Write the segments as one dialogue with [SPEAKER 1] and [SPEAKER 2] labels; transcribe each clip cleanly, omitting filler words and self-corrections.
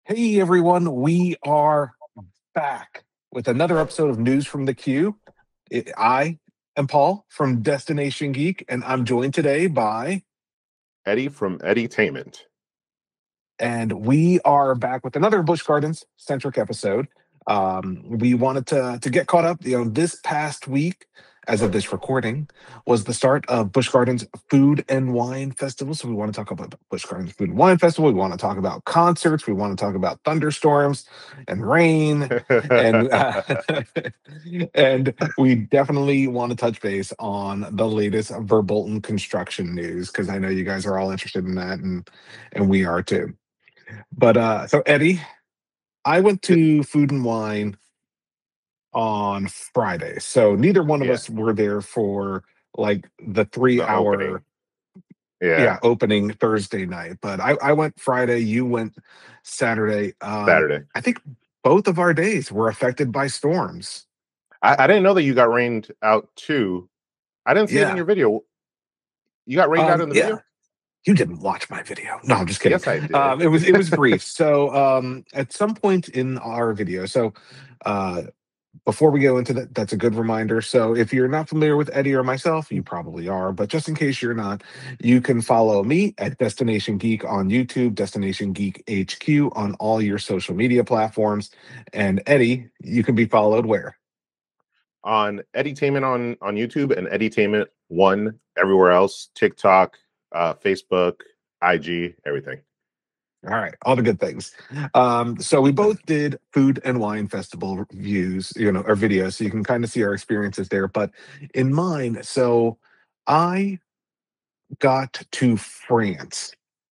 [SPEAKER 1] Hey everyone, we are back with another episode of News from the Queue. I am Paul from Destination Geek, and I'm joined today by,
[SPEAKER 2] Eddie from Edutainment.
[SPEAKER 1] and we are back with another Busch Gardens centric episode. We wanted to get caught up. This past week, as of this recording, was the start of Busch Gardens Food and Wine Festival. So we want to talk about Busch Gardens Food and Wine Festival. We want to talk about concerts. We want to talk about thunderstorms and rain, and and we definitely want to touch base on the latest Verbolten construction news because I know you guys are all interested in that, and we are too. But so Eddie, I went to Food and Wine on Friday. So neither one of
[SPEAKER 2] Yeah,
[SPEAKER 1] us were there for like the
[SPEAKER 2] the
[SPEAKER 1] 3 hour,
[SPEAKER 2] opening. Yeah,
[SPEAKER 1] yeah, opening Thursday night. But I went Friday, you went Saturday.
[SPEAKER 2] Saturday.
[SPEAKER 1] I think both of our days were affected by storms.
[SPEAKER 2] I didn't know that you got rained out too. I didn't see it in
[SPEAKER 1] Yeah.
[SPEAKER 2] your video. You got rained out in the
[SPEAKER 1] Yeah.
[SPEAKER 2] video?
[SPEAKER 1] You didn't watch my video. No, I'm just kidding.
[SPEAKER 2] Yes, I did.
[SPEAKER 1] It was brief. So at some point in our video, so uh before we go into that, that's a good reminder. So if you're not familiar with Eddie or myself, you probably are, but just in case you're not, you can follow me at Destination Geek on YouTube, Destination Geek HQ on all your social media platforms. And Eddie, you can be followed where?
[SPEAKER 2] On Edutainment on YouTube and Edutainment One everywhere else. TikTok, Facebook, IG, everything.
[SPEAKER 1] All right, all the good things. So we both did Food and Wine Festival reviews, or videos, so you can kind of see our experiences there. But in mine, so I got to France.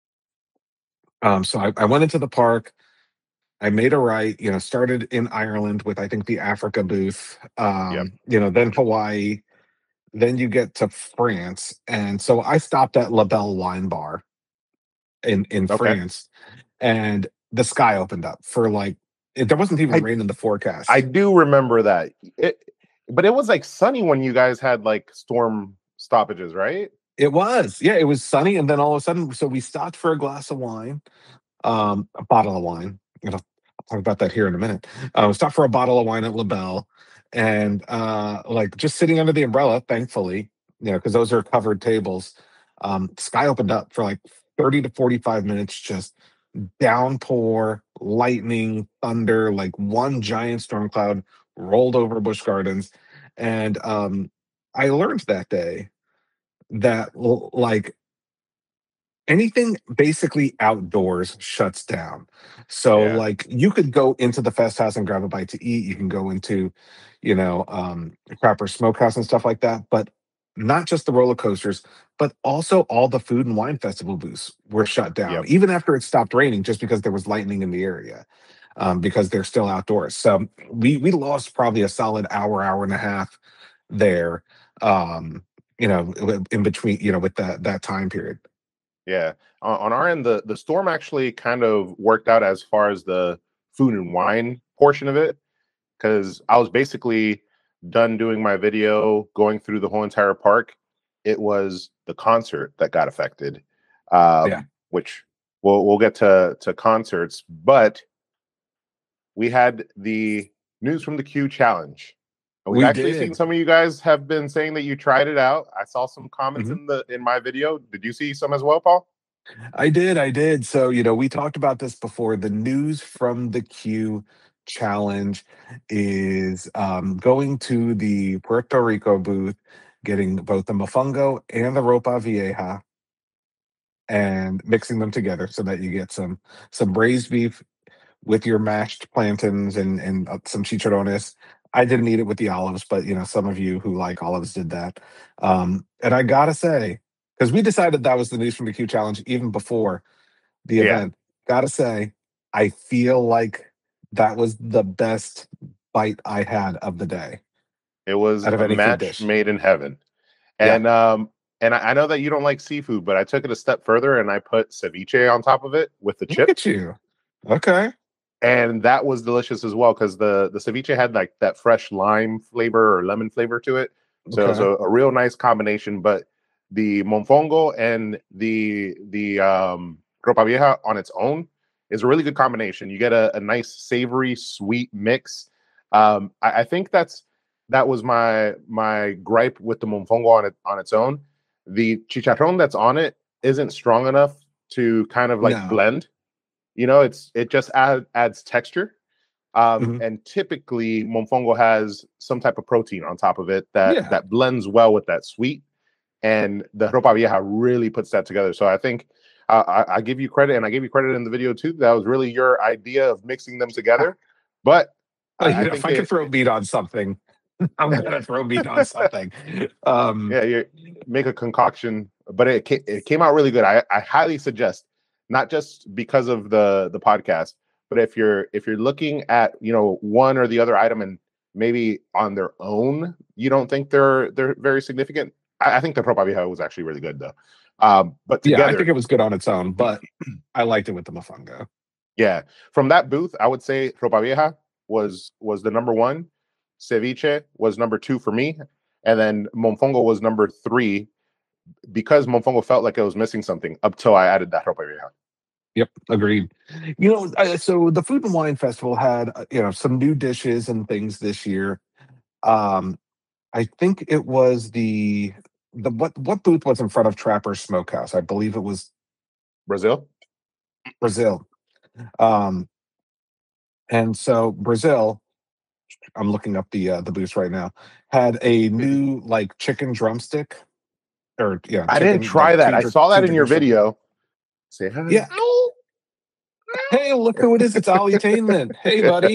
[SPEAKER 1] So I went into the park. I made a right, started in Ireland with I think the Africa booth,
[SPEAKER 2] Yep.
[SPEAKER 1] then Hawaii, then you get to France. And so I stopped at La Belle Wine Bar in
[SPEAKER 2] Okay.
[SPEAKER 1] France, and the sky opened up for like there wasn't even
[SPEAKER 2] I
[SPEAKER 1] rain in the
[SPEAKER 2] I
[SPEAKER 1] forecast.
[SPEAKER 2] do remember that. But it was like sunny when you guys had like storm stoppages, right?
[SPEAKER 1] It was, yeah, it was sunny, and then all of a sudden, so we stopped for a glass of wine, a bottle of wine. I'll talk about that here in a minute. Stopped for a bottle of wine at La Belle, and like just sitting under the umbrella, thankfully, because those are covered tables. Sky opened up for like 30 to 45 minutes, just downpour, lightning, thunder, like one giant storm cloud rolled over Busch Gardens, and I learned that day that like anything basically outdoors shuts down. So
[SPEAKER 2] Yeah.
[SPEAKER 1] like you could go into the fest house and grab a bite to eat. You can go into, Crapper Smokehouse and stuff like that. But not just the roller coasters, but also all the food and wine festival booths were shut down,
[SPEAKER 2] Yep.
[SPEAKER 1] even after it stopped raining, just because there was lightning in the area. Because they're still outdoors. So we lost probably a solid hour, hour and a half there. Um, in between, with that time period.
[SPEAKER 2] Yeah. On our end, the storm actually kind of worked out as far as the food and wine portion of it, because I was basically done doing my video, going through the whole entire park. It was the concert that got affected,
[SPEAKER 1] Yeah.
[SPEAKER 2] which we'll get to concerts, but we had the News from the Queue challenge. And we've
[SPEAKER 1] We
[SPEAKER 2] actually seen
[SPEAKER 1] did.
[SPEAKER 2] some of you guys have been saying that you tried it out. I saw some comments
[SPEAKER 1] Mhm.
[SPEAKER 2] in my video. Did you see some as well, Paul?
[SPEAKER 1] I did. So, we talked about this before. The news from the queue challenge is going to the Puerto Rico booth, getting both the mofongo and the ropa vieja and mixing them together so that you get some braised beef with your mashed plantains and some chicharrones. I didn't eat it with the olives, but some of you who like olives did that. And I gotta say, because we decided that was the news from the queue challenge even before the
[SPEAKER 2] Yeah.
[SPEAKER 1] event. Gotta say, I feel like that was the best bite I had of the day
[SPEAKER 2] It was
[SPEAKER 1] out of
[SPEAKER 2] a
[SPEAKER 1] any food
[SPEAKER 2] match
[SPEAKER 1] dish.
[SPEAKER 2] made in heaven.
[SPEAKER 1] Yeah.
[SPEAKER 2] And I know that you don't like seafood, but I took it a step further and I put ceviche on top of it with the
[SPEAKER 1] Look at
[SPEAKER 2] chips.
[SPEAKER 1] you. Okay.
[SPEAKER 2] And that was delicious as well because the ceviche had like that fresh lime flavor or lemon flavor to it. So it was
[SPEAKER 1] Okay.
[SPEAKER 2] a real nice combination. But the monfongo and the ropa vieja on its own, is a really good combination. You get a nice savory, sweet mix. I think that was my gripe with the mofongo on its own. The chicharrón that's on it isn't strong enough to kind of like
[SPEAKER 1] No.
[SPEAKER 2] blend. It just adds texture. And typically mofongo has some type of protein on top of it that blends well with that sweet. And the ropa vieja really puts that together. So I think I give you credit, and I gave you credit in the video too. That was really your idea of mixing them together. But I think
[SPEAKER 1] if I could throw meat on something, I'm gonna throw meat on something.
[SPEAKER 2] You make a concoction, but it came out really good. I highly suggest, not just because of the podcast, but if you're looking at one or the other item and maybe on their own you don't think they're very significant. I think the ropa vieja was actually really good though. But together,
[SPEAKER 1] I think it was good on its own, but I liked it with the mofongo.
[SPEAKER 2] Yeah, from that booth, I would say ropa vieja was the number one. Ceviche was number 2 for me, and then mofongo was number 3 because mofongo felt like it was missing something up till I added that ropa vieja.
[SPEAKER 1] Yep, agreed. So the Food and Wine Festival had some new dishes and things this year. I think it was the what booth was in front of Trapper's Smokehouse? I believe it was
[SPEAKER 2] Brazil.
[SPEAKER 1] And so Brazil, I'm looking up the booths right now, had a new like chicken drumstick.
[SPEAKER 2] I didn't try that. I saw that in your video. Say hi.
[SPEAKER 1] Yeah. Hey, look who it is! It's Ollie-tainment. Hey, buddy.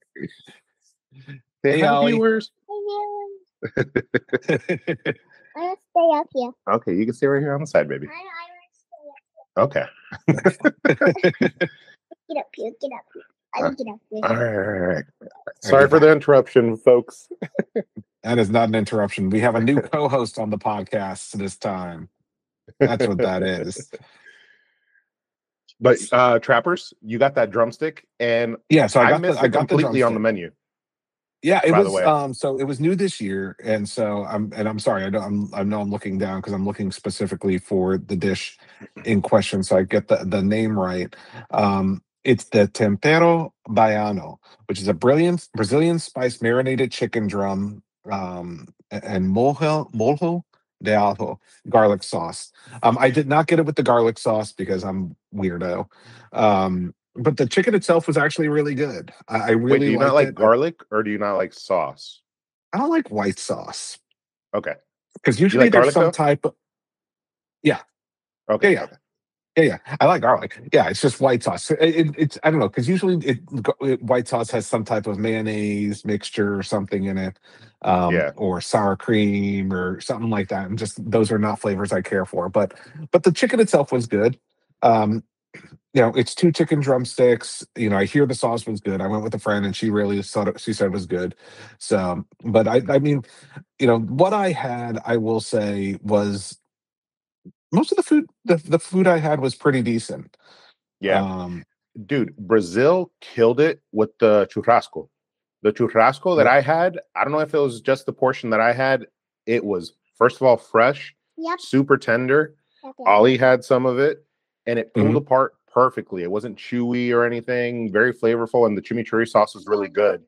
[SPEAKER 2] Hey,
[SPEAKER 1] Ollie.
[SPEAKER 2] Viewers.
[SPEAKER 3] I want to stay up here.
[SPEAKER 2] Okay, you can stay right here on the side, baby.
[SPEAKER 3] I want to stay up
[SPEAKER 2] Okay.
[SPEAKER 3] Get up here. Get up here. I will get up here.
[SPEAKER 2] All right. Sorry for the interruption, folks.
[SPEAKER 1] That is not an interruption. We have a new co-host on the podcast this time. That's what that is.
[SPEAKER 2] But Trappers, you got that drumstick, and
[SPEAKER 1] so I got
[SPEAKER 2] it completely on the menu.
[SPEAKER 1] Yeah, it was. So it was new this year, and so I'm sorry. I know I'm looking down because I'm looking specifically for the dish in question, so I get the name right. It's the tempero baiano, which is a Brazilian spice marinated chicken drum and molho de alho garlic sauce. I did not get it with the garlic sauce because I'm weirdo. But the chicken itself was actually really good. I really
[SPEAKER 2] Wait, do you not like
[SPEAKER 1] it.
[SPEAKER 2] garlic or do you not like sauce?
[SPEAKER 1] I don't like white sauce.
[SPEAKER 2] Okay.
[SPEAKER 1] Because usually there's some type of... Yeah.
[SPEAKER 2] Okay.
[SPEAKER 1] Yeah. I like garlic. Yeah, it's just white sauce. It's I don't know, because usually white sauce has some type of mayonnaise mixture or something in it, or sour cream or something like that. And just those are not flavors I care for. But the chicken itself was good. It's 2 chicken drumsticks. I hear the sauce was good. I went with a friend and she said it was good. So, but I mean, what I had, I will say, was most of the food. The food I had was pretty decent.
[SPEAKER 2] Yeah. Dude, Brazil killed it with the churrasco. The churrasco that I had, I don't know if it was just the portion that I had. It was, first of all, fresh, super tender. Ollie had some of it, and it pulled apart perfectly. It wasn't chewy or anything, very flavorful, and the chimichurri sauce was really good.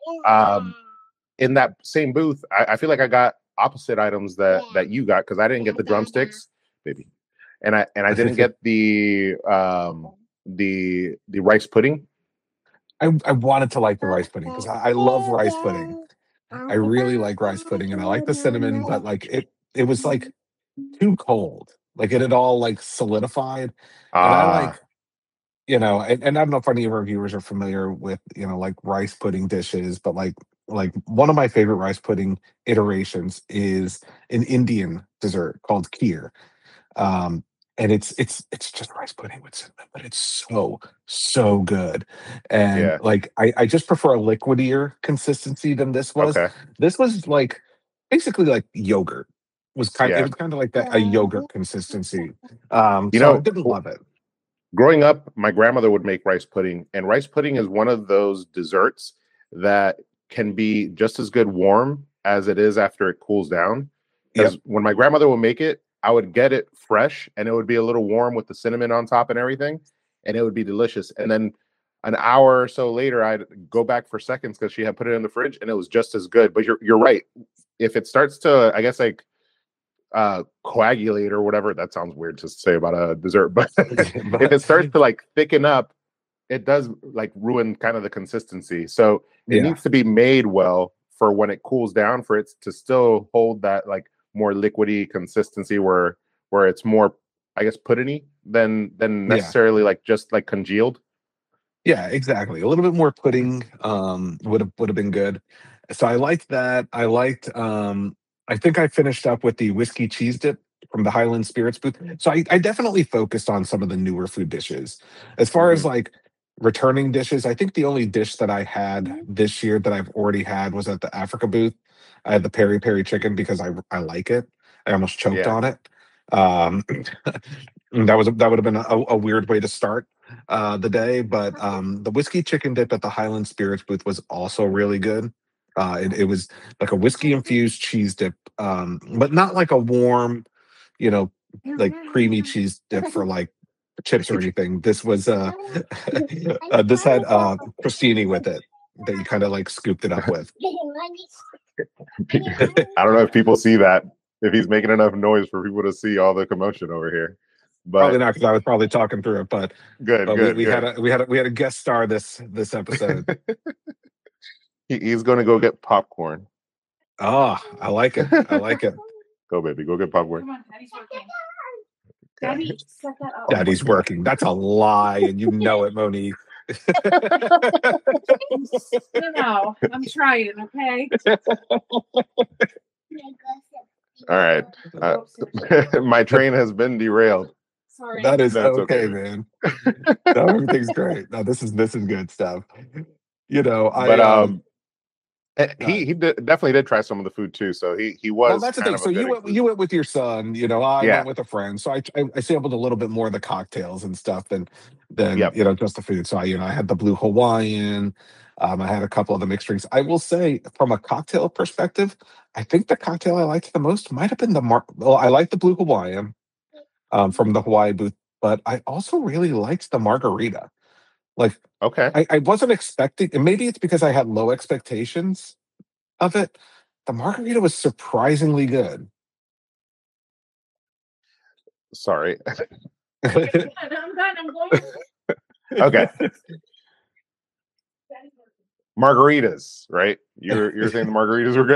[SPEAKER 2] In that same booth, I feel like I got opposite items that you got, because I didn't get the drumsticks, baby, and I didn't get the rice pudding.
[SPEAKER 1] I wanted to like the rice pudding because I love rice pudding. I really like rice pudding, and I like the cinnamon, but like it was like too cold. Like it had all like solidified, and I like. And I don't know if any of our viewers are familiar with, like rice pudding dishes, but like one of my favorite rice pudding iterations is an Indian dessert called kheer. And it's just rice pudding with cinnamon, but it's so good. And like I just prefer a liquidier consistency than this was.
[SPEAKER 2] Okay.
[SPEAKER 1] This was like basically like yogurt. It was kind of like a yogurt consistency. I didn't love it.
[SPEAKER 2] Growing up, my grandmother would make rice pudding, and rice pudding is one of those desserts that can be just as good warm as it is after it cools down. Because when my grandmother would make it, I would get it fresh, and it would be a little warm with the cinnamon on top and everything. and it would be delicious. And then an hour or so later, I'd go back for seconds because she had put it in the fridge, and it was just as good. But you're right. If it starts to, I guess, like coagulate or whatever, that sounds weird to say about a dessert, but if it starts to like thicken up, it does like ruin kind of the consistency. So it needs to be made well for when it cools down, for it to still hold that like more liquidy consistency where it's more, I guess, puddingy than necessarily like just like congealed.
[SPEAKER 1] Yeah, exactly. A little bit more pudding would have been good. So I liked that. I think I finished up with the whiskey cheese dip from the Highland Spirits booth. So I definitely focused on some of the newer food dishes. As far as like returning dishes, I think the only dish that I had this year that I've already had was at the Africa booth. I had the peri peri chicken because I like it. I almost choked on it. That would have been a weird way to start the day, but the whiskey chicken dip at the Highland Spirits booth was also really good. It was like a whiskey infused cheese dip, but not like a warm, like creamy cheese dip for like chips or anything. This was this had crostini with it that you kind of like scooped it up with.
[SPEAKER 2] I don't know if people see that, if he's making enough noise for people to see all the commotion over here. But
[SPEAKER 1] probably not, because I was probably talking through it. But we had a guest star this episode.
[SPEAKER 2] He's going to go get popcorn.
[SPEAKER 1] Oh, I like it. I like it.
[SPEAKER 2] Go, baby. Go get popcorn.
[SPEAKER 4] Come on, Daddy's working. Daddy, set that up.
[SPEAKER 1] Daddy's working. That's a lie, and you know it, Monique.
[SPEAKER 4] No, I'm trying, okay?
[SPEAKER 2] All right. My train has been derailed.
[SPEAKER 4] Sorry.
[SPEAKER 1] That's okay, man. No, everything's great. No, this is good stuff. He
[SPEAKER 2] definitely did try some of the food too. So he was.
[SPEAKER 1] Well, that's the thing. So you went with your son. I went with a friend. So I sampled a little bit more of the cocktails and stuff than just the food. So I had the Blue Hawaiian. I had a couple of the mixed drinks. I will say, from a cocktail perspective, I think the cocktail I liked the most might have been I liked the Blue Hawaiian from the Hawaii booth, but I also really liked the margarita. Like,
[SPEAKER 2] okay,
[SPEAKER 1] I wasn't expecting, and maybe it's because I had low expectations of it. The margarita was surprisingly good.
[SPEAKER 2] Sorry.
[SPEAKER 4] I'm done. I'm going.
[SPEAKER 2] Okay. Margaritas, right? You're saying the margaritas were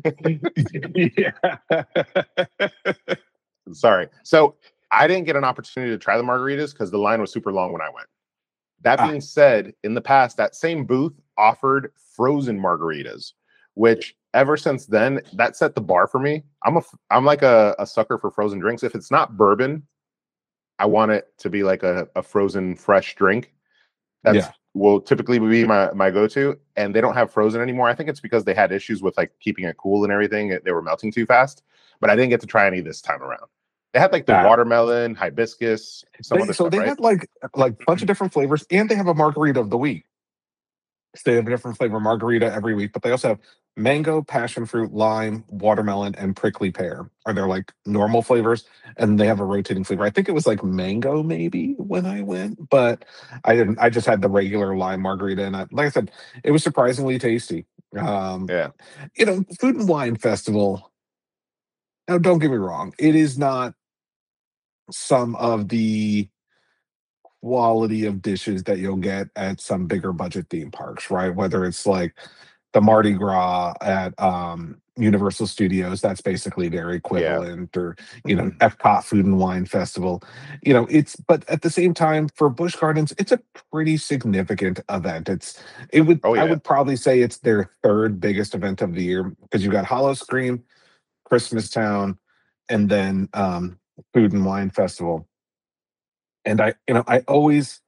[SPEAKER 2] good? Yeah. Sorry. So I didn't get an opportunity to try the margaritas because the line was super long when I went. That being said, in the past, that same booth offered frozen margaritas, which ever since then, that set the bar for me. I'm like a sucker for frozen drinks. If it's not bourbon, I want it to be like a frozen fresh drink. Will typically be my go-to, and they don't have frozen anymore. I think it's because they had issues with like keeping it cool and everything. They were melting too fast, but I didn't get to try any this time around. They had like the watermelon, hibiscus,
[SPEAKER 1] they had like a bunch of different flavors, and they have a margarita of the week. So they have a different flavor margarita every week, but they also have mango, passion fruit, lime, watermelon, and prickly pear are their like normal flavors, and they have a rotating flavor. I think it was like mango maybe when I went, but I didn't. I just had the regular lime margarita, and like I said, it was surprisingly tasty. Food and Wine Festival. Now, don't get me wrong, it is not some of the quality of dishes that you'll get at some bigger budget theme parks, right? Whether it's like the Mardi Gras at Universal Studios, that's basically their equivalent, or Epcot Food and Wine Festival. But at the same time, for Busch Gardens, it's a pretty significant event. I would probably say it's their third biggest event of the year, because you got Howl-O-Scream, Christmas Town, and then Food and Wine Festival. And I always,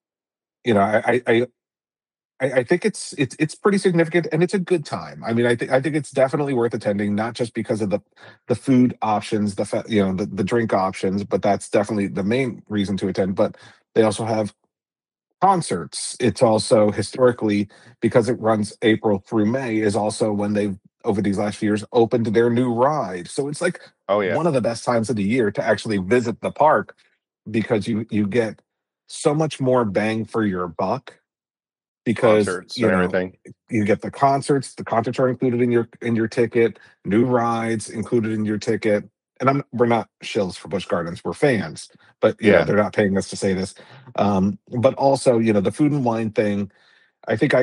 [SPEAKER 1] I think it's pretty significant, and it's a good time. I mean, I think it's definitely worth attending, not just because of the food options, the drink options, but that's definitely the main reason to attend. But they also have concerts. It's also historically, because it runs April through May, is also when they've, over these last few years, opened their new ride. So it's like one of the best times of the year to actually visit the park, because you get so much more bang for your buck because
[SPEAKER 2] Concerts and everything.
[SPEAKER 1] you get the concerts. The concerts are included in your ticket. New rides included in your ticket. And we're not shills for Busch Gardens. We're fans, but
[SPEAKER 2] Yeah.
[SPEAKER 1] they're not paying us to say this. But also, the food and wine thing. I think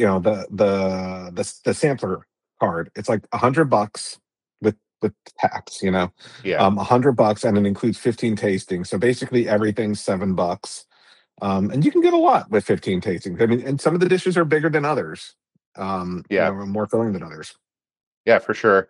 [SPEAKER 1] the sampler card. It's like $100 with tax.
[SPEAKER 2] Yeah.
[SPEAKER 1] $100, and it includes 15 tastings. So basically, everything's $7. And you can get a lot with 15 tastings. I mean, and some of the dishes are bigger than others.
[SPEAKER 2] Yeah.
[SPEAKER 1] More filling than others.
[SPEAKER 2] Yeah, for sure.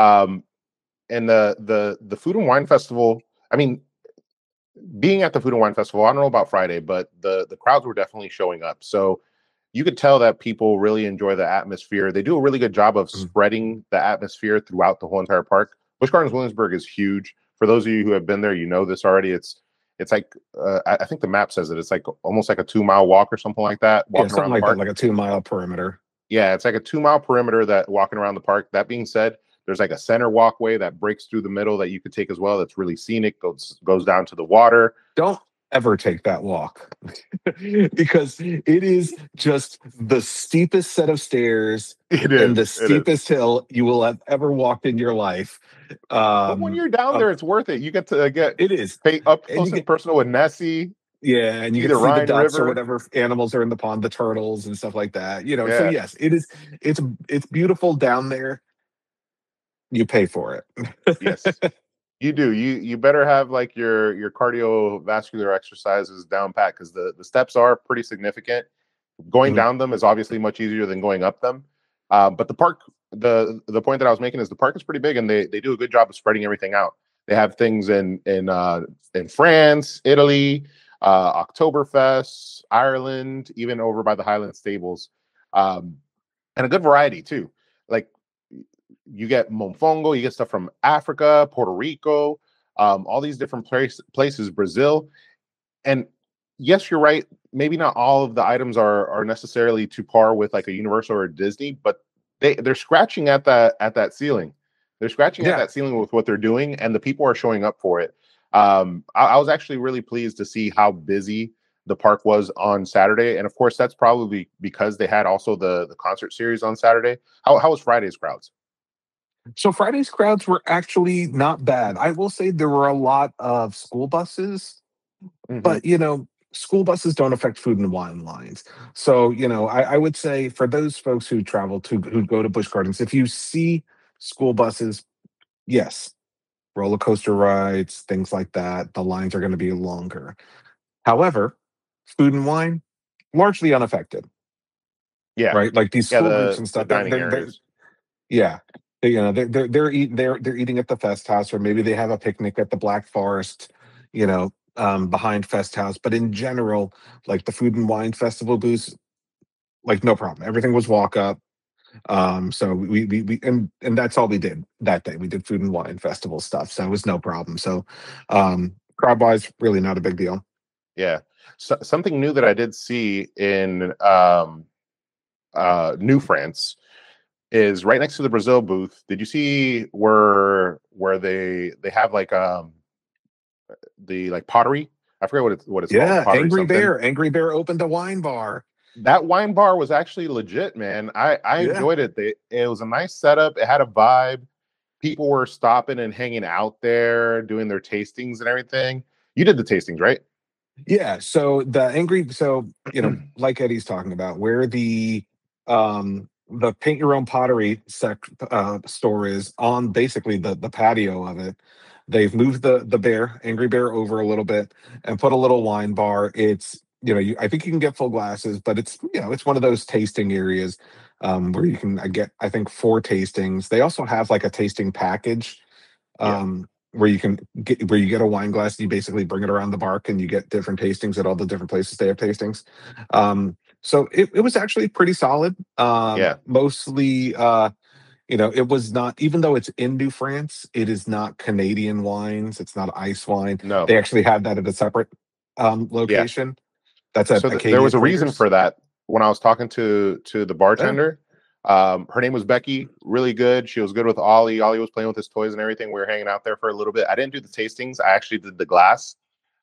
[SPEAKER 2] And the Food and Wine Festival, I mean, being at the Food and Wine Festival, I don't know about Friday, but the crowds were definitely showing up. So you could tell that people really enjoy the atmosphere. They do a really good job of spreading the atmosphere throughout the whole entire park. Busch Gardens Williamsburg is huge. For those of you who have been there, you know this already. It's like I think the map says it. It's like almost like a 2-mile walk or something like that.
[SPEAKER 1] Something around like the park. That, like a 2-mile perimeter.
[SPEAKER 2] Yeah, it's like a 2-mile perimeter that walking around the park. That being said, there's like a center walkway that breaks through the middle that you could take as well. That's really scenic. Goes down to the water.
[SPEAKER 1] Don't ever take that walk because it is just the steepest set of stairs and the steepest hill you will have ever walked in your life.
[SPEAKER 2] But when you're down there, it's worth it. You get to pay up close and personal with Nessie.
[SPEAKER 1] Yeah, and you get to see the ducks or whatever animals are in the pond, the turtles and stuff like that. So yes, it's beautiful down there. You pay for it.
[SPEAKER 2] Yes. You do. You better have like your cardiovascular exercises down pat because the steps are pretty significant. Going down them is obviously much easier than going up them. But the park, the point that I was making is the park is pretty big and they do a good job of spreading everything out. They have things in France, Italy, Oktoberfest, Ireland, even over by the Highland Stables, and a good variety too. Like you get Mofongo, you get stuff from Africa, Puerto Rico, all these different places, Brazil. And yes, you're right. Maybe not all of the items are necessarily to par with like a Universal or a Disney, but they're scratching at that ceiling. They're scratching at that ceiling with what they're doing, and the people are showing up for it. I was actually really pleased to see how busy the park was on Saturday, and of course, that's probably because they had also the concert series on Saturday. How was Friday's crowds?
[SPEAKER 1] So Friday's crowds were actually not bad. I will say there were a lot of school buses, but school buses don't affect food and wine lines. So I would say for those folks who who go to Busch Gardens, if you see school buses, yes, roller coaster rides, things like that, the lines are going to be longer. However, food and wine largely unaffected.
[SPEAKER 2] Yeah,
[SPEAKER 1] right. Like these school groups and stuff.
[SPEAKER 2] The dining areas.
[SPEAKER 1] Yeah. They're eating at the Fest House, or maybe they have a picnic at the Black Forest, behind Fest House. But in general, like the Food and Wine Festival booths, like no problem. Everything was walk up. So we and that's all we did that day. We did Food and Wine Festival stuff, so it was no problem. So crowd wise, really not a big deal.
[SPEAKER 2] Yeah. So, something new that I did see in New France is right next to the Brazil booth. Did you see where they have like the like pottery? I forget what it's called.
[SPEAKER 1] Yeah,
[SPEAKER 2] Pottery
[SPEAKER 1] Angry
[SPEAKER 2] something.
[SPEAKER 1] Bear. Angry Bear opened a wine bar.
[SPEAKER 2] That wine bar was actually legit, man. I enjoyed it. It was a nice setup. It had a vibe. People were stopping and hanging out there, doing their tastings and everything. You did the tastings, right?
[SPEAKER 1] Yeah. So like Eddie's talking about, where the paint your own pottery store is on basically the patio of it. They've moved the Angry Bear over a little bit and put a little wine bar. It's I think you can get full glasses, but it's it's one of those tasting areas where you can get I think 4 tastings. They also have like a tasting package where you get a wine glass and you basically bring it around the park and you get different tastings at all the different places they have tastings. So it was actually pretty solid. Mostly it was not, even though it's in New France, it is not Canadian wines. It's not ice wine.
[SPEAKER 2] No,
[SPEAKER 1] they actually have that at a separate location. That's
[SPEAKER 2] there was a reason for that. When I was talking to the bartender, her name was Becky. Really good. She was good with Ollie. Ollie was playing with his toys and everything. We were hanging out there for a little bit. I didn't do the tastings. I actually did the glass.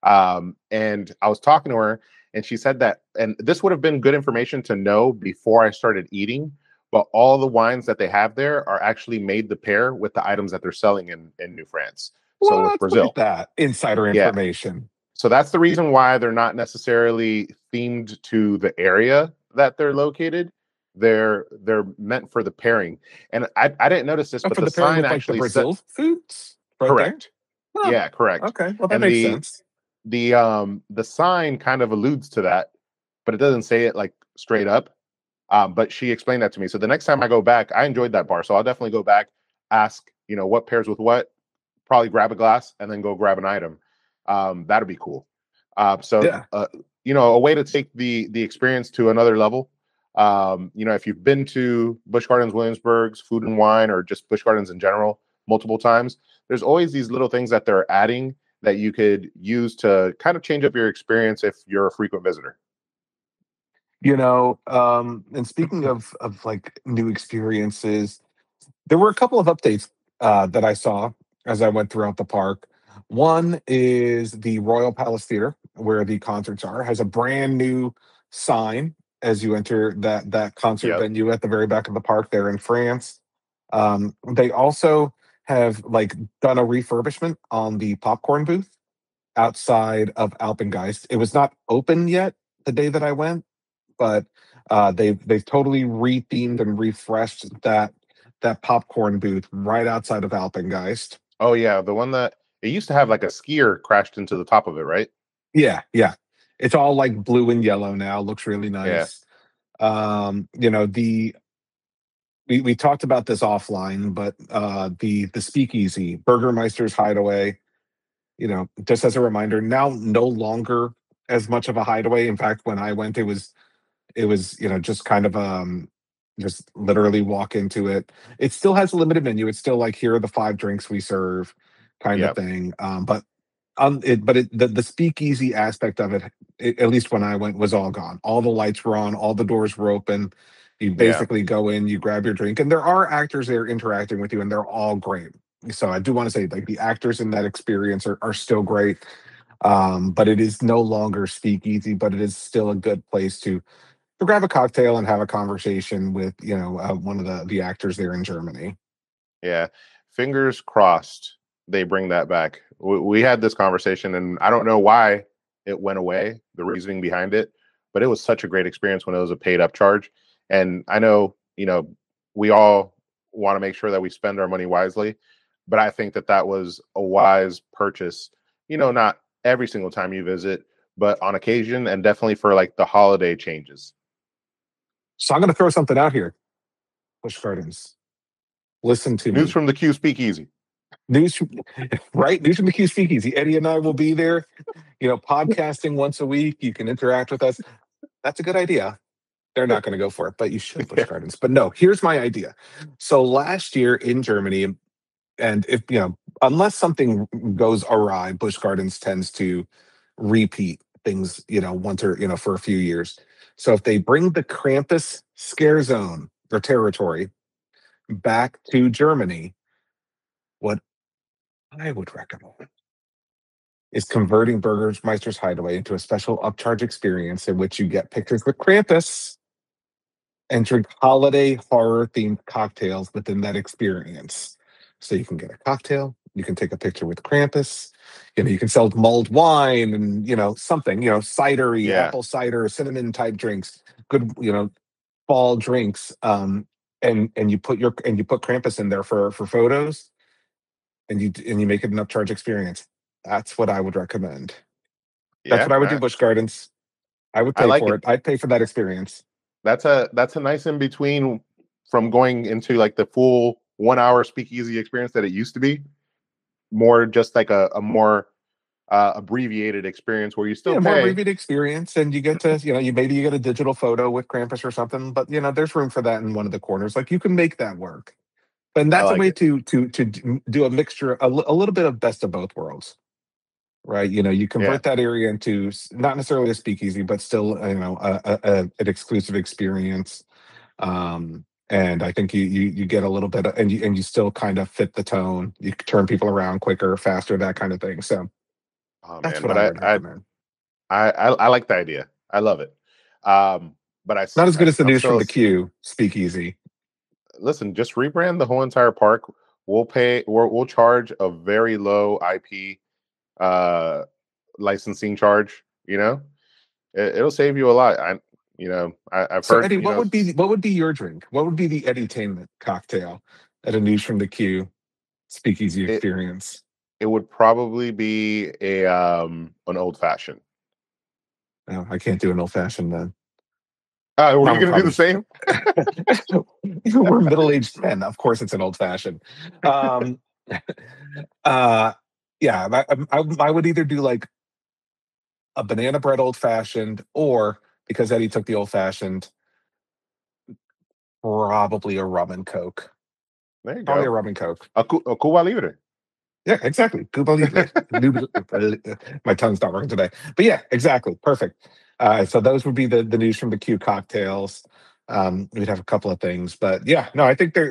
[SPEAKER 2] And I was talking to her, and she said that, and this would have been good information to know before I started eating. But all the wines that they have there are actually made to pair with the items that they're selling in New France. So with
[SPEAKER 1] What? Look at
[SPEAKER 2] Brazil,
[SPEAKER 1] that insider
[SPEAKER 2] yeah.
[SPEAKER 1] information.
[SPEAKER 2] So that's the reason why they're not necessarily themed to the area that they're located. They're meant for the pairing. And I didn't notice this,
[SPEAKER 1] Oh,
[SPEAKER 2] but
[SPEAKER 1] for
[SPEAKER 2] the
[SPEAKER 1] the pairing
[SPEAKER 2] sign
[SPEAKER 1] with like the
[SPEAKER 2] actually said
[SPEAKER 1] Brazil foods right there.
[SPEAKER 2] correct.
[SPEAKER 1] Huh.
[SPEAKER 2] Yeah, correct.
[SPEAKER 1] Okay, well that
[SPEAKER 2] And
[SPEAKER 1] makes sense.
[SPEAKER 2] the sign kind of alludes to that, but it doesn't say it like straight up. But she explained that to me. So the next time I go back, I enjoyed that bar. So I'll definitely go back, ask, what pairs with what, probably grab a glass and then go grab an item. That'd be cool.
[SPEAKER 1] Yeah.
[SPEAKER 2] A way to take the experience to another level. If you've been to Busch Gardens Williamsburg's Food and Wine, or just Busch Gardens in general multiple times, there's always these little things that they're adding that you could use to kind of change up your experience if you're a frequent visitor.
[SPEAKER 1] And speaking of like new experiences, there were a couple of updates that I saw as I went throughout the park. One is the Royal Palace Theater, where the concerts are, has a brand new sign as you enter that concert
[SPEAKER 2] Yep.
[SPEAKER 1] venue at the very back of the park there in France. They also have like done a refurbishment on the popcorn booth outside of Alpengeist. It was not open yet the day that I went, but they've totally rethemed and refreshed that popcorn booth right outside of Alpengeist.
[SPEAKER 2] Oh yeah, the one that it used to have like a skier crashed into the top of it, right?
[SPEAKER 1] Yeah, yeah. It's all like blue and yellow now. Looks really
[SPEAKER 2] Yeah.
[SPEAKER 1] nice. The we talked about this offline, but the speakeasy, Burgermeister's Hideaway, just as a reminder, now no longer as much of a hideaway. In fact, when I went, it was just kind of just literally walk into it. It still has a limited menu. It's still like, here are the 5 drinks we serve kind of
[SPEAKER 2] Yep.
[SPEAKER 1] thing. The speakeasy aspect of it, at least when I went, was all gone. All the lights were on, all the doors were open. You
[SPEAKER 2] Yeah.
[SPEAKER 1] basically go in, you grab your drink, and there are actors there interacting with you, and they're all great. So I do want to say, like, the actors in that experience are still great. But it is no longer speakeasy, but it is still a good place to grab a cocktail and have a conversation with one of the actors there in Germany.
[SPEAKER 2] Yeah. Fingers crossed they bring that back. We had this conversation, and I don't know why it went away, the reasoning behind it, but it was such a great experience when it was a paid up charge. And I know, we all want to make sure that we spend our money wisely, but I think that was a wise purchase. Not every single time you visit, but on occasion, and definitely for like the holiday changes.
[SPEAKER 1] So I'm going to throw something out here. Busch Gardens, listen to
[SPEAKER 2] News
[SPEAKER 1] me.
[SPEAKER 2] from the Q Speakeasy.
[SPEAKER 1] News from the Q Speakeasy. Eddie and I will be there, podcasting once a week. You can interact with us. That's a good idea. They're not going to go for it, but you should, Busch Gardens. But no, here's my idea. So last year in Germany, and if unless something goes awry, Busch Gardens tends to repeat things, once or for a few years. So if they bring the Krampus scare zone or territory back to Germany, what I would recommend is converting Burgermeister's Hideaway into a special upcharge experience in which you get pictures with Krampus and drink holiday horror themed cocktails within that experience. So you can get a cocktail, you can take a picture with Krampus, you can sell mulled wine and something, cidery,
[SPEAKER 2] Yeah.
[SPEAKER 1] apple cider, cinnamon type drinks, good, fall drinks. And you put Krampus in there for photos, and you make it an upcharge experience. That's what I would recommend. That's
[SPEAKER 2] Yeah.
[SPEAKER 1] what I would do, Busch Gardens. I would
[SPEAKER 2] I
[SPEAKER 1] pay
[SPEAKER 2] like
[SPEAKER 1] for
[SPEAKER 2] it.
[SPEAKER 1] it. I'd pay for that experience.
[SPEAKER 2] That's a nice in between from going into like the full 1 hour speakeasy experience that it used to be. More just like a more abbreviated experience where you still
[SPEAKER 1] Yeah, more
[SPEAKER 2] pay.
[SPEAKER 1] abbreviated experience, and you get to, you get a digital photo with Krampus or something, but there's room for that in one of the corners. Like, you can make that work. And
[SPEAKER 2] I
[SPEAKER 1] that's a
[SPEAKER 2] like
[SPEAKER 1] way
[SPEAKER 2] it.
[SPEAKER 1] to do a mixture, a little bit of best of both worlds, right? You
[SPEAKER 2] Yeah.
[SPEAKER 1] convert that area into not necessarily a speakeasy, but still, an exclusive experience. And I think you get a little bit and you still kind of fit the tone. You can turn people around quicker, faster, that kind of thing. So
[SPEAKER 2] Oh
[SPEAKER 1] That's
[SPEAKER 2] man,
[SPEAKER 1] what
[SPEAKER 2] but
[SPEAKER 1] I would recommend.
[SPEAKER 2] I like the idea. I love it. But
[SPEAKER 1] Not as good as the
[SPEAKER 2] I'm
[SPEAKER 1] news from
[SPEAKER 2] still
[SPEAKER 1] the queue speakeasy.
[SPEAKER 2] listen. Just rebrand the whole entire park. We'll charge a very low IP uh licensing charge. It'll save you a lot. I've
[SPEAKER 1] So
[SPEAKER 2] heard.
[SPEAKER 1] Eddie, what would be your drink? What would be the edutainment cocktail at a news from the queue speakeasy
[SPEAKER 2] It
[SPEAKER 1] experience?
[SPEAKER 2] it would probably be a an old fashioned.
[SPEAKER 1] No, I can't do an old fashioned then.
[SPEAKER 2] Were you
[SPEAKER 1] Mama
[SPEAKER 2] gonna do the
[SPEAKER 1] probably.
[SPEAKER 2] same?
[SPEAKER 1] We're middle-aged men. Of course, it's an old fashioned. Um, uh, yeah, I would either do like a banana bread old fashioned, or because Eddie took the old fashioned, probably a rum and coke.
[SPEAKER 2] There you
[SPEAKER 1] Probably a
[SPEAKER 2] go.
[SPEAKER 1] rum and coke.
[SPEAKER 2] A Cuba Libre.
[SPEAKER 1] Yeah, exactly. Cuba Libre. My tongue's not working today, but yeah, exactly. Perfect. So those would be the news from the queue cocktails. We'd have a couple of things, but yeah, no, I think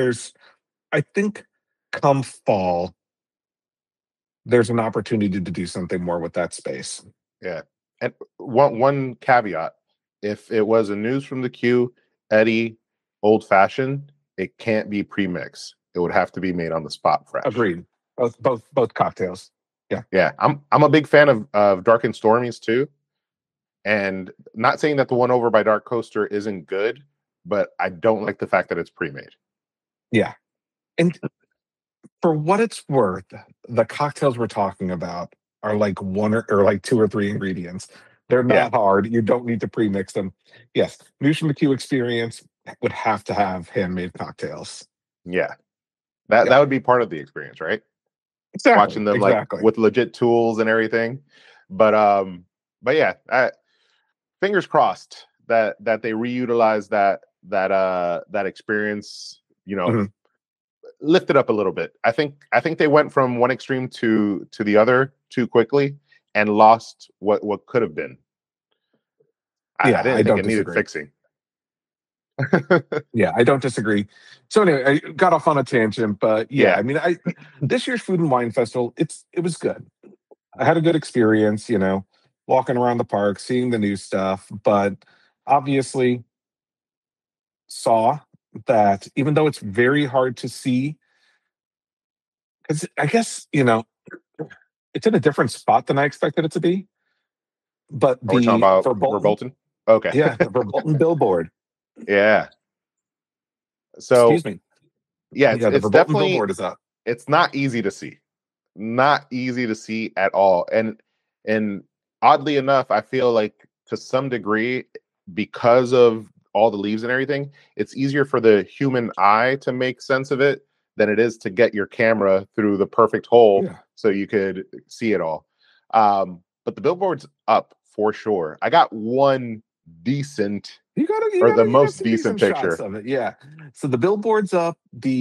[SPEAKER 1] I think come fall, there's an opportunity to do something more with that space.
[SPEAKER 2] Yeah. And one caveat: if it was a news from the queue, Eddie, old fashioned, it can't be pre-mix. It would have to be made on the spot fresh.
[SPEAKER 1] Agreed. Both cocktails. Yeah.
[SPEAKER 2] Yeah. I'm a big fan of Dark and Stormies too. And not saying that the one over by Dark Coaster isn't good, but I don't like the fact that it's pre-made.
[SPEAKER 1] Yeah. And for what it's worth, the cocktails we're talking about are like one or like two or three ingredients. They're
[SPEAKER 2] Yeah.
[SPEAKER 1] not hard. You don't need to pre-mix them. Yes, News from the Queue experience would have to have handmade cocktails.
[SPEAKER 2] Yeah. That would be part of the experience, right?
[SPEAKER 1] Exactly.
[SPEAKER 2] Watching them like with legit tools and everything. But yeah, fingers crossed that they reutilize that experience,
[SPEAKER 1] Mhm.
[SPEAKER 2] lift it up a little bit. I think they went from one extreme to the other too quickly and lost what could have been.
[SPEAKER 1] Yeah,
[SPEAKER 2] I didn't
[SPEAKER 1] I
[SPEAKER 2] think
[SPEAKER 1] don't
[SPEAKER 2] it needed
[SPEAKER 1] disagree.
[SPEAKER 2] fixing.
[SPEAKER 1] Yeah, I don't disagree. So anyway, I got off on a tangent, but yeah,
[SPEAKER 2] Yeah.
[SPEAKER 1] I mean, this year's Food and Wine Festival, it was good. I had a good experience, walking around the park, seeing the new stuff, but obviously saw that even though it's very hard to see, because I guess, it's in a different spot than I expected it to be. But
[SPEAKER 2] Are we talking
[SPEAKER 1] the
[SPEAKER 2] about
[SPEAKER 1] Verbolten,
[SPEAKER 2] Verbolten? Okay.
[SPEAKER 1] yeah, the Verbolten billboard.
[SPEAKER 2] Yeah. So
[SPEAKER 1] Excuse me.
[SPEAKER 2] yeah,
[SPEAKER 1] Yeah, the
[SPEAKER 2] it's
[SPEAKER 1] Verbolten
[SPEAKER 2] definitely,
[SPEAKER 1] billboard is up.
[SPEAKER 2] it's not easy to see. Not easy to see at all. And oddly enough, I feel like to some degree, because of all the leaves and everything, it's easier for the human eye to make sense of it than it is to get your camera through the perfect hole
[SPEAKER 1] Yeah.
[SPEAKER 2] so you could see it all. But the billboard's up for sure. I got one decent
[SPEAKER 1] You got
[SPEAKER 2] the
[SPEAKER 1] you got
[SPEAKER 2] most
[SPEAKER 1] some
[SPEAKER 2] decent
[SPEAKER 1] decent shots
[SPEAKER 2] picture.
[SPEAKER 1] of it. Yeah. So the billboard's up.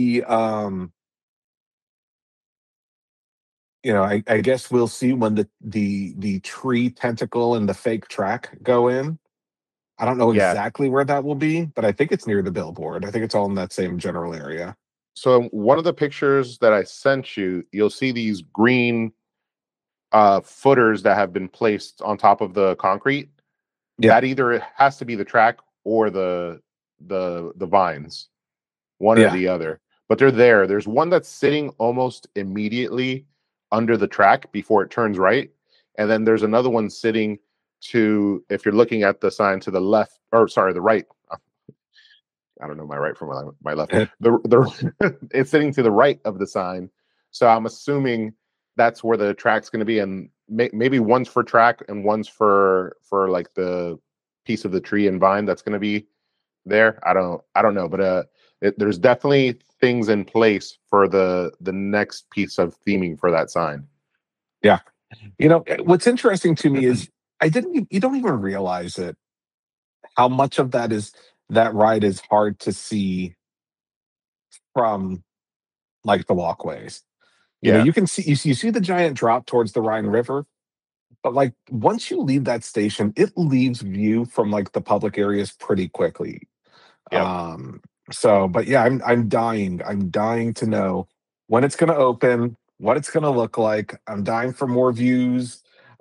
[SPEAKER 1] I guess we'll see when the tree tentacle and the fake track go in. I don't know
[SPEAKER 2] Yeah.
[SPEAKER 1] exactly where that will be, but I think it's near the billboard. I think it's all in that same general area.
[SPEAKER 2] So one of the pictures that I sent you, you'll see these green footers that have been placed on top of the concrete.
[SPEAKER 1] Yeah.
[SPEAKER 2] That either has to be the track or the vines, one or
[SPEAKER 1] Yeah.
[SPEAKER 2] the other. But they're there. There's one that's sitting almost immediately under the track before it turns right, and then there's another one sitting if you're looking at the sign to the left, or sorry, the right. I don't know my right from my left. It's sitting to the right of the sign, so I'm assuming that's where the track's going to be, and maybe one's for track and one's for like the piece of the tree and vine that's going to be there. I don't know, but there's definitely things in place for the next piece of theming for that sign.
[SPEAKER 1] Yeah. What's interesting to me is you don't even realize it, how much of that ride is hard to see from like the walkways.
[SPEAKER 2] Yeah.
[SPEAKER 1] You can see you see the giant drop towards the Rhine River, but like once you leave that station, it leaves view from like the public areas pretty quickly.
[SPEAKER 2] Yep.
[SPEAKER 1] But yeah, I'm dying to know when it's going to open, what it's going to look like. I'm dying for more views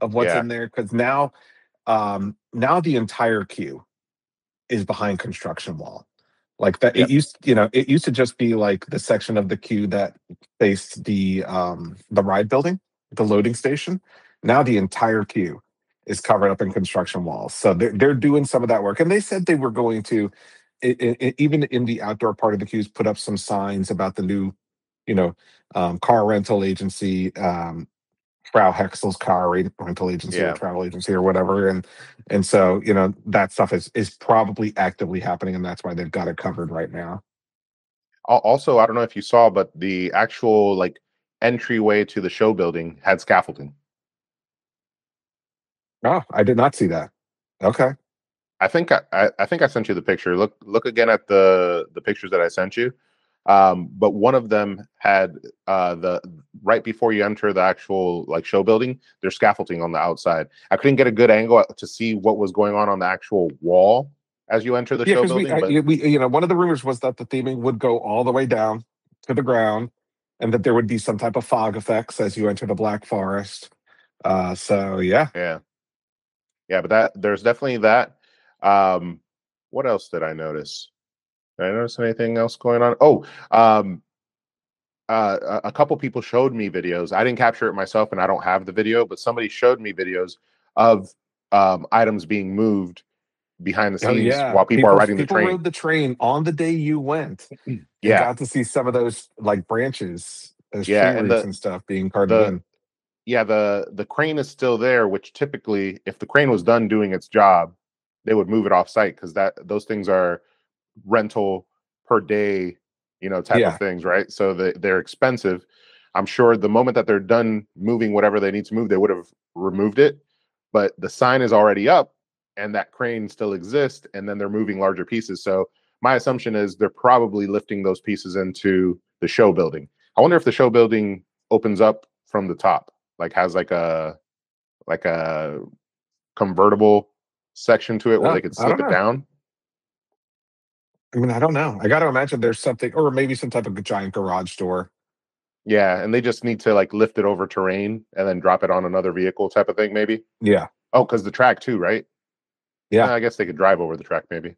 [SPEAKER 1] of what's
[SPEAKER 2] Yeah.
[SPEAKER 1] in there, because now the entire queue is behind construction wall. Like that,
[SPEAKER 2] Yep.
[SPEAKER 1] it used to just be like the section of the queue that faced the ride building, the loading station. Now the entire queue is covered up in construction walls. So they're doing some of that work, and they said they were going to, even in the outdoor part of the queues, put up some signs about the new, you know, car rental agency, Frau Hexel's rental agency or
[SPEAKER 2] Yeah.
[SPEAKER 1] travel agency or whatever, and so that stuff is probably actively happening, and that's why they've got it covered right now.
[SPEAKER 2] Also, I don't know if you saw, but the actual like entryway to the show building had scaffolding.
[SPEAKER 1] Oh, I did not see that. Okay.
[SPEAKER 2] I think I think I sent you the picture. Look again at the pictures that I sent you. But one of them had the right before you enter the actual like show building, there's scaffolding on the outside. I couldn't get a good angle to see what was going on the actual wall as you enter the
[SPEAKER 1] Yeah,
[SPEAKER 2] show
[SPEAKER 1] because
[SPEAKER 2] building. But
[SPEAKER 1] we one of the rumors was that the theming would go all the way down to the ground, and that there would be some type of fog effects as you enter the Black Forest. So yeah.
[SPEAKER 2] yeah, but that there's definitely that. Um, what else did I notice? Did I notice anything else going on? Oh, a couple people showed me videos. I didn't capture it myself, and I don't have the video, but somebody showed me videos of items being moved behind the
[SPEAKER 1] Oh
[SPEAKER 2] scenes
[SPEAKER 1] yeah,
[SPEAKER 2] while people are riding the
[SPEAKER 1] people
[SPEAKER 2] train.
[SPEAKER 1] rode the train on the day you went, and
[SPEAKER 2] Yeah,
[SPEAKER 1] got to see some of those like branches, those
[SPEAKER 2] yeah,
[SPEAKER 1] tree
[SPEAKER 2] and
[SPEAKER 1] roots and stuff being carted
[SPEAKER 2] the
[SPEAKER 1] in.
[SPEAKER 2] yeah the crane is still there. Which typically, if the crane was done doing its job, they would move it off site because those things are rental per day, type of
[SPEAKER 1] Yeah,
[SPEAKER 2] things, right? So they're expensive. I'm sure the moment that they're done moving whatever they need to move, they would have removed it. But the sign is already up and that crane still exists, and then they're moving larger pieces. So my assumption is they're probably lifting those pieces into the show building. I wonder if the show building opens up from the top, like has like a convertible section to it where they could
[SPEAKER 1] I don't
[SPEAKER 2] slip it
[SPEAKER 1] know.
[SPEAKER 2] down.
[SPEAKER 1] I mean, I don't know. I got to imagine there's something, or maybe some type of giant garage door.
[SPEAKER 2] Yeah, and they just need to like lift it over terrain and then drop it on another vehicle type of thing, maybe.
[SPEAKER 1] Yeah,
[SPEAKER 2] Oh, because the track too, right?
[SPEAKER 1] yeah.
[SPEAKER 2] I guess they could drive over the track, maybe.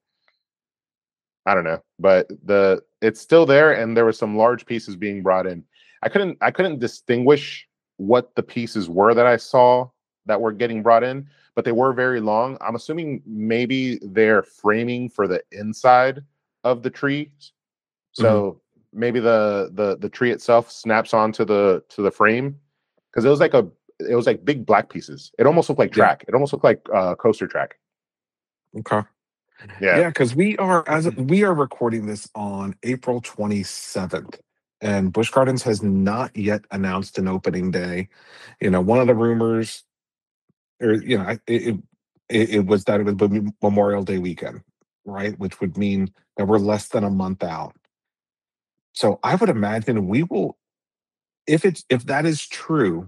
[SPEAKER 2] I don't know, but it's still there, and there were some large pieces being brought in. I couldn't distinguish what the pieces were that I saw that were getting brought in, but they were very long. I'm assuming maybe they're framing for the inside of the tree,
[SPEAKER 1] Mhm.
[SPEAKER 2] so maybe the tree itself snaps onto the frame because it was like big black pieces. It almost looked like
[SPEAKER 1] Yeah.
[SPEAKER 2] track. It almost looked like coaster track.
[SPEAKER 1] Okay.
[SPEAKER 2] Yeah,
[SPEAKER 1] Yeah, because we are recording this on April 27th, and Busch Gardens has not yet announced an opening day. One of the rumors, or it was that it was Memorial Day weekend, right? Which would mean that we're less than a month out. So I would imagine we will, if that is true,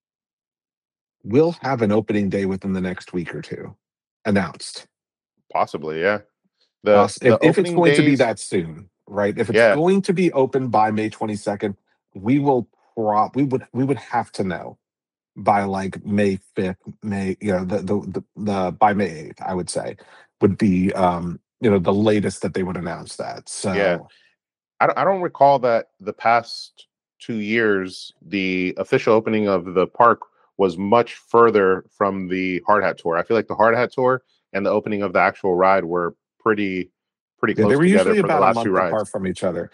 [SPEAKER 1] we'll have an opening day within the next week or two announced.
[SPEAKER 2] possibly. Yeah, the
[SPEAKER 1] If
[SPEAKER 2] the
[SPEAKER 1] it's
[SPEAKER 2] opening
[SPEAKER 1] going to be
[SPEAKER 2] days.
[SPEAKER 1] that soon, right? If it's
[SPEAKER 2] Yeah,
[SPEAKER 1] going to be open by May 22nd, we will we would have to know by like May 5th, May, the by May 8th, I would say, would be the latest that they would announce that.
[SPEAKER 2] yeah.
[SPEAKER 1] So
[SPEAKER 2] I don't recall that the past 2 years the official opening of the park was much further from the hard hat tour. I feel like the hard hat tour and the opening of the actual ride were pretty
[SPEAKER 1] yeah, they
[SPEAKER 2] close
[SPEAKER 1] were
[SPEAKER 2] together
[SPEAKER 1] usually
[SPEAKER 2] for the
[SPEAKER 1] about a
[SPEAKER 2] last two
[SPEAKER 1] month
[SPEAKER 2] rides.
[SPEAKER 1] apart from each other.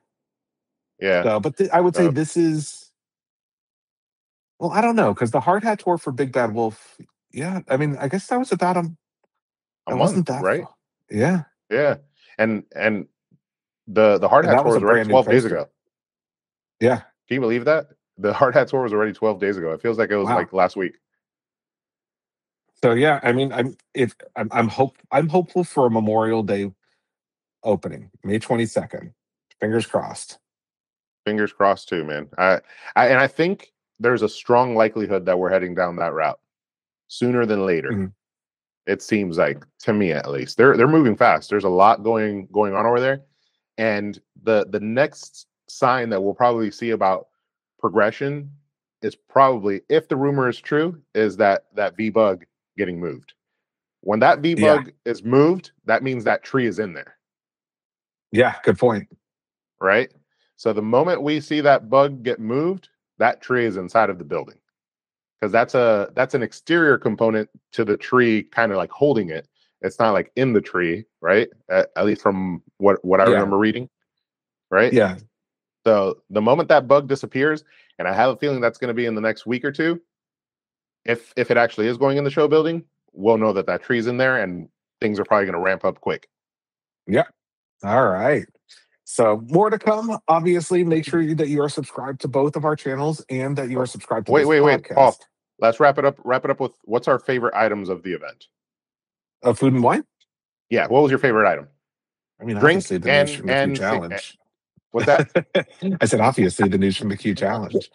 [SPEAKER 2] Yeah.
[SPEAKER 1] So, but I would say
[SPEAKER 2] So
[SPEAKER 1] this is, well, I don't know, because the hard hat tour for Big Bad Wolf, yeah, I mean, I guess that was about
[SPEAKER 2] a
[SPEAKER 1] it wasn't
[SPEAKER 2] month,
[SPEAKER 1] that
[SPEAKER 2] right?
[SPEAKER 1] far. Yeah.
[SPEAKER 2] Yeah. And the hard
[SPEAKER 1] And
[SPEAKER 2] hat
[SPEAKER 1] that
[SPEAKER 2] tour
[SPEAKER 1] was a
[SPEAKER 2] was already
[SPEAKER 1] brand new
[SPEAKER 2] 12 days
[SPEAKER 1] coaster.
[SPEAKER 2] ago.
[SPEAKER 1] Yeah.
[SPEAKER 2] Can you believe that? The hard hat tour was already 12 days ago. It feels like it was
[SPEAKER 1] Wow.
[SPEAKER 2] like last week.
[SPEAKER 1] So yeah, I mean, I'm hopeful for a Memorial Day opening, May 22nd. Fingers crossed.
[SPEAKER 2] Fingers crossed too, man. I think there's a strong likelihood that we're heading down that route sooner than later.
[SPEAKER 1] Mhm.
[SPEAKER 2] It seems like, to me at least. They're moving fast. There's a lot going on over there. And the next sign that we'll probably see about progression is probably, if the rumor is true, is that V bug getting moved. When that V bug is moved, that means that tree is in there.
[SPEAKER 1] Yeah, good point.
[SPEAKER 2] Right? So the moment we see that bug get moved, that tree is inside of the building. Because that's an exterior component to the tree, kind of like holding it. It's not like in the tree, right? At least from what I remember reading, right?
[SPEAKER 1] Yeah.
[SPEAKER 2] So the moment that bug disappears, and I have a feeling that's going to be in the next week or two, if it actually is going in the show building, we'll know that tree's in there, and things are probably going to ramp up quick.
[SPEAKER 1] Yep. All right. So more to come. Obviously, make sure that you are subscribed to both of our channels and that you are subscribed to this podcast.
[SPEAKER 2] Paul. Let's wrap it up with what's our favorite items of the event.
[SPEAKER 1] Of food and wine?
[SPEAKER 2] Yeah. What was your favorite item?
[SPEAKER 1] I mean,
[SPEAKER 2] drink
[SPEAKER 1] obviously the news from the Q challenge.
[SPEAKER 2] What's that?
[SPEAKER 1] I said obviously the news from the Q challenge.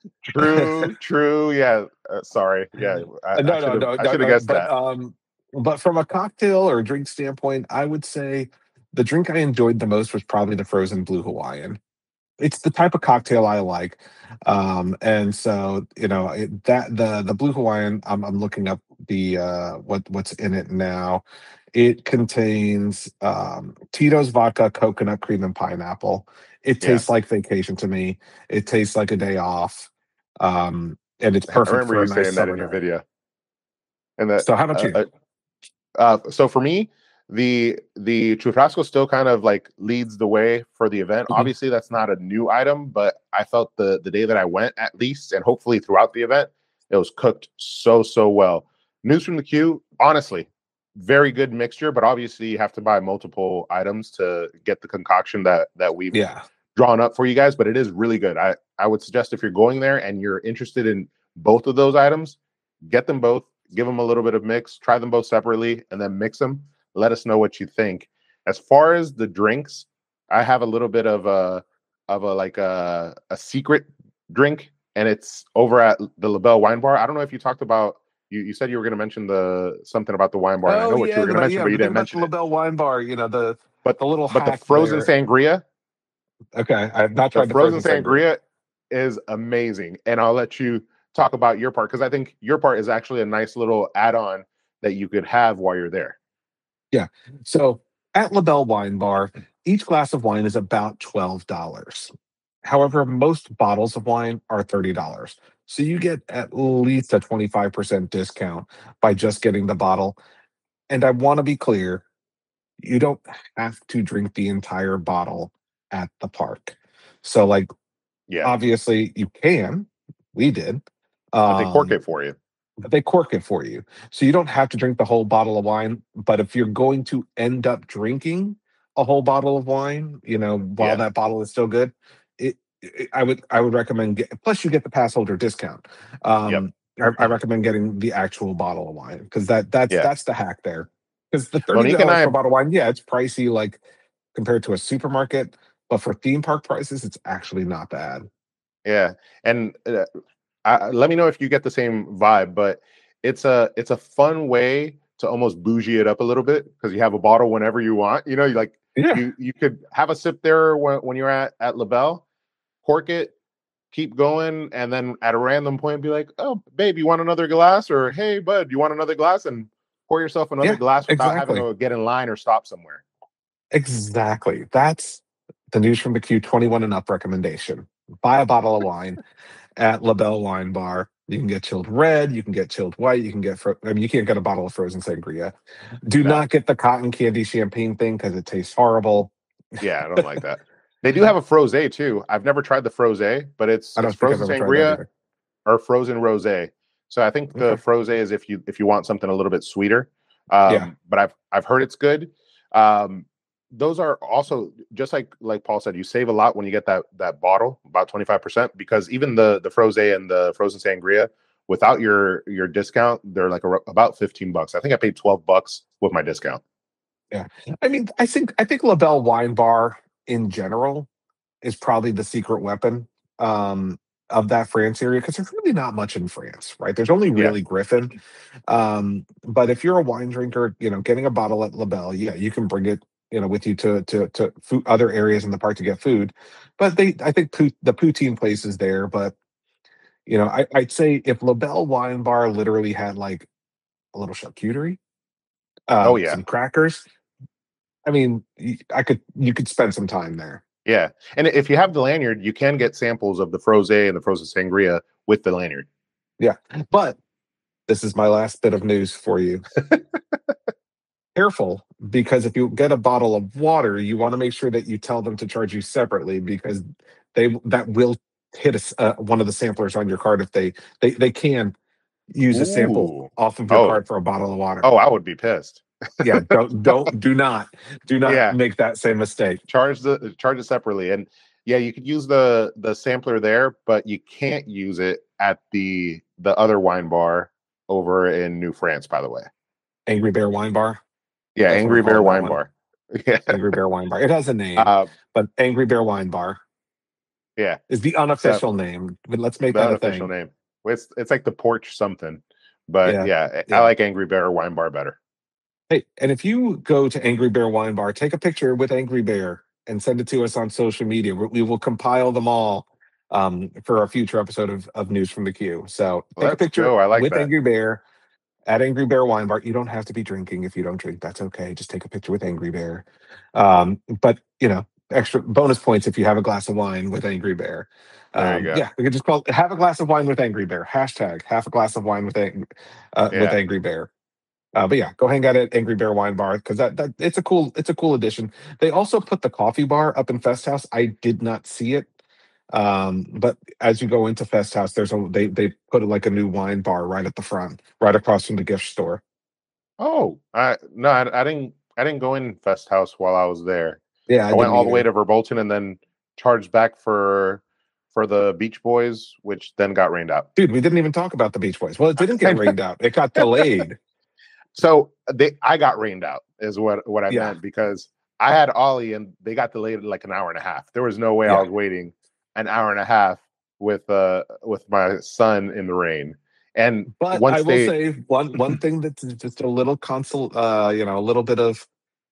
[SPEAKER 2] True. Yeah. Sorry. Yeah. I should have guessed that.
[SPEAKER 1] But from a cocktail or drink standpoint, I would say the drink I enjoyed the most was probably the frozen blue Hawaiian. It's the type of cocktail I like, and so the blue Hawaiian. I'm looking up the what's in it now. It contains Tito's vodka, coconut cream, and pineapple. It tastes like vacation to me. It tastes like a day off, and it's perfect.
[SPEAKER 2] I remember
[SPEAKER 1] for
[SPEAKER 2] you saying that in your video. And that.
[SPEAKER 1] So how about you?
[SPEAKER 2] So for me, the churrasco still kind of like leads the way for the event.
[SPEAKER 1] Mm-hmm.
[SPEAKER 2] Obviously, that's not a new item, but I felt the day that I went, at least, and hopefully throughout the event, it was cooked so well. News from the Q, honestly, very good mixture, but obviously you have to buy multiple items to get the concoction that we've drawn up for you guys. But it is really good. I would suggest if you're going there and you're interested in both of those items, get them both, give them a little bit of mix, try them both separately, and then mix them. Let us know what you think. As far as the drinks, I have a little bit of a secret drink, and it's over at the LaBelle Wine Bar. I don't know if you talked about. You said you were going to mention something about the wine bar. And I know what you were going to mention, but you didn't mention
[SPEAKER 1] the LaBelle Wine Bar. You know the little
[SPEAKER 2] but the frozen sangria.
[SPEAKER 1] Okay, I've not tried
[SPEAKER 2] the frozen sangria. Is amazing, and I'll let you talk about your part because I think your part is actually a nice little add-on that you could have while you're there.
[SPEAKER 1] Yeah. So at LaBelle Wine Bar, each glass of wine is about $12. However, most bottles of wine are $30. So you get at least a 25% discount by just getting the bottle. And I want to be clear, you don't have to drink the entire bottle at the park. So obviously you can. We did.
[SPEAKER 2] But they cork it for you.
[SPEAKER 1] They cork it for you. So you don't have to drink the whole bottle of wine. But if you're going to end up drinking a whole bottle of wine, while that bottle is still good, I would recommend plus you get the pass holder discount. I recommend getting the actual bottle of wine because that's the hack there. Because the $30 for a bottle of wine, it's pricey compared to a supermarket, but for theme park prices, it's actually not bad.
[SPEAKER 2] Yeah, and let me know if you get the same vibe, but it's a fun way to almost bougie it up a little bit because you have a bottle whenever you want. You could have a sip there when you're at LaBelle, cork it, keep going, and then at a random point be like, "Oh, babe, you want another glass?" Or "Hey, bud, you want another glass?" And pour yourself another glass without having to get in line or stop somewhere.
[SPEAKER 1] Exactly. That's the News from the Q 21 and up recommendation. Buy a bottle of wine at LaBelle Wine Bar. You can get chilled red, you can get chilled white, you can get you can't get a bottle of frozen sangria. Do not get the cotton candy champagne thing because it tastes horrible.
[SPEAKER 2] Yeah, I don't like that. They do have a frosé too. I've never tried the frosé, but it's frozen sangria or frozen rosé. So I think the frosé is if you want something a little bit sweeter. But I've heard it's good. Those are also just like Paul said, you save a lot when you get that bottle, about 25%, because even the frosé and the frozen sangria without your discount, they're like about $15. I think I paid $12 with my discount.
[SPEAKER 1] Yeah. I mean, I think LaBelle Wine Bar in general is probably the secret weapon of that France area because there's really not much in France, right? There's only really Griffin. But if you're a wine drinker, getting a bottle at LaBelle, you can bring it with you to food, other areas in the park to get food. But I think the poutine place is there. But I'd say if LaBelle Wine Bar literally had like a little charcuterie,
[SPEAKER 2] Oh yeah,
[SPEAKER 1] some crackers. I mean, you could spend some time there.
[SPEAKER 2] yeah. And if you have the lanyard, you can get samples of the frosé and the frozen sangria with the lanyard.
[SPEAKER 1] Yeah, but this is my last bit of news for you. Careful, because if you get a bottle of water, you want to make sure that you tell them to charge you separately because that will hit one of the samplers on your card if they can use a sample
[SPEAKER 2] Ooh.
[SPEAKER 1] off of your card for a bottle of water.
[SPEAKER 2] Oh, I would be pissed.
[SPEAKER 1] Yeah, do not
[SPEAKER 2] Yeah.
[SPEAKER 1] make that same mistake.
[SPEAKER 2] Charge it separately. And yeah, you could use the sampler there, but you can't use it at the other wine bar over in New France, by the way.
[SPEAKER 1] Angry Bear Wine Bar.
[SPEAKER 2] Yeah,
[SPEAKER 1] That's
[SPEAKER 2] Angry
[SPEAKER 1] what we're
[SPEAKER 2] Bear
[SPEAKER 1] calling
[SPEAKER 2] Wine
[SPEAKER 1] that one.
[SPEAKER 2] Bar. Yeah.
[SPEAKER 1] Angry Bear Wine Bar. It has a name, but Angry Bear Wine Bar
[SPEAKER 2] yeah,
[SPEAKER 1] is the unofficial name. But let's make
[SPEAKER 2] the
[SPEAKER 1] that a
[SPEAKER 2] unofficial
[SPEAKER 1] thing.
[SPEAKER 2] name. It's like the porch something. But
[SPEAKER 1] Yeah.
[SPEAKER 2] I like Angry Bear Wine Bar better.
[SPEAKER 1] Hey, and if you go to Angry Bear Wine Bar, take a picture with Angry Bear and send it to us on social media. We will compile them all for a future episode of News from the Queue. So take a
[SPEAKER 2] Let's
[SPEAKER 1] picture
[SPEAKER 2] go. I like
[SPEAKER 1] with
[SPEAKER 2] that.
[SPEAKER 1] Angry Bear at Angry Bear Wine Bar. You don't have to be drinking if you don't drink. That's okay. Just take a picture with Angry Bear. But extra bonus points if you have a glass of wine with Angry Bear.
[SPEAKER 2] There you go.
[SPEAKER 1] Yeah, we could just call it have a glass of wine with Angry Bear. Hashtag have a glass of wine with Angry Bear. But yeah, go hang out at Angry Bear Wine Bar because that it's a cool addition. They also put the coffee bar up in Fest House. I did not see it, but as you go into Fest House, they put like a new wine bar right at the front, right across from the gift store.
[SPEAKER 2] Oh, I didn't go in Fest House while I was there.
[SPEAKER 1] Yeah,
[SPEAKER 2] I went all the way to Verbolten and then charged back for the Beach Boys, which then got rained out.
[SPEAKER 1] Dude, we didn't even talk about the Beach Boys. Well, it didn't get rained out. It got delayed.
[SPEAKER 2] So I got rained out is what I meant because I had Ollie and they got delayed like an hour and a half. There was no way I was waiting an hour and a half with my son in the rain. And
[SPEAKER 1] but I will say one thing that's just a little a little bit of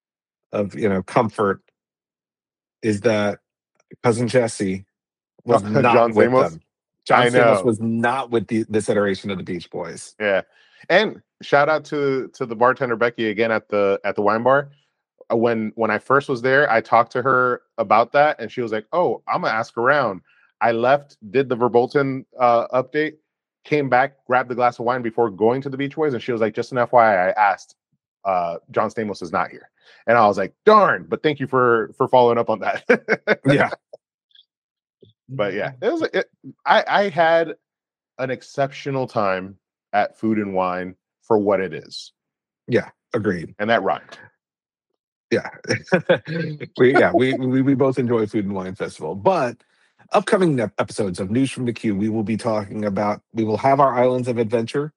[SPEAKER 1] comfort is that cousin Jesse was not
[SPEAKER 2] John
[SPEAKER 1] with
[SPEAKER 2] Stamos?
[SPEAKER 1] them. John Stamos was not with this iteration of the Beach Boys.
[SPEAKER 2] Yeah, and shout out to the bartender Becky again at the wine bar. When I first was there, I talked to her about that, and she was like, "Oh, I'm gonna ask around." I left, did the Verbolten update, came back, grabbed the glass of wine before going to the Beach Boys, and she was like, "Just an FYI, I asked. John Stamos is not here," and I was like, "Darn!" But thank you for following up on that.
[SPEAKER 1] Yeah.
[SPEAKER 2] But yeah, I had an exceptional time at Food and Wine for what it is.
[SPEAKER 1] Yeah, agreed.
[SPEAKER 2] And that rhymed.
[SPEAKER 1] Yeah. we both enjoy Food and Wine Festival. But upcoming episodes of News from the Queue, we will have our Islands of Adventure.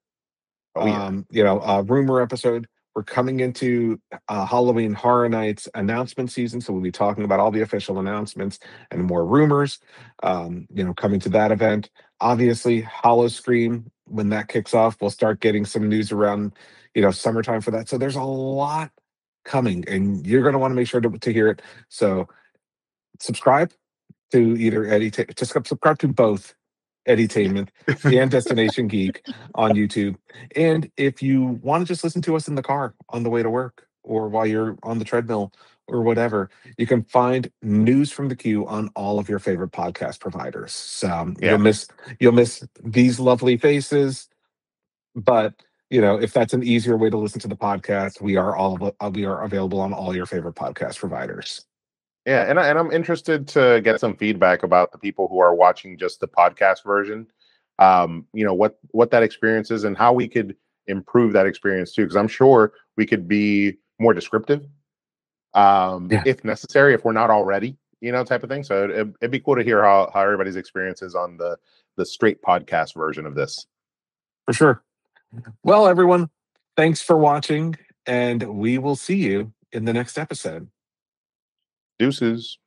[SPEAKER 1] Rumor episode. We're coming into Halloween Horror Nights announcement season, so we'll be talking about all the official announcements and more rumors. Coming to that event. Obviously, Howl-O-Scream, when that kicks off, we'll start getting some news around, summertime for that. So there's a lot coming, and you're going to want to make sure to hear it. So subscribe to either subscribe to both Edutainment and Destination Geek on YouTube. And if you want to just listen to us in the car on the way to work or while you're on the treadmill or whatever, you can find News from the Queue on all of your favorite podcast providers. So you'll miss these lovely faces, but if that's an easier way to listen to the podcast, we are available on all your favorite podcast providers.
[SPEAKER 2] Yeah, and I'm interested to get some feedback about the people who are watching just the podcast version. What that experience is and how we could improve that experience too, because I'm sure we could be more descriptive, if necessary, if we're not already, type of thing. So it'd be cool to hear how everybody's experience is on the straight podcast version of this.
[SPEAKER 1] For sure. Well, everyone, thanks for watching, and we will see you in the next episode.
[SPEAKER 2] Deuces.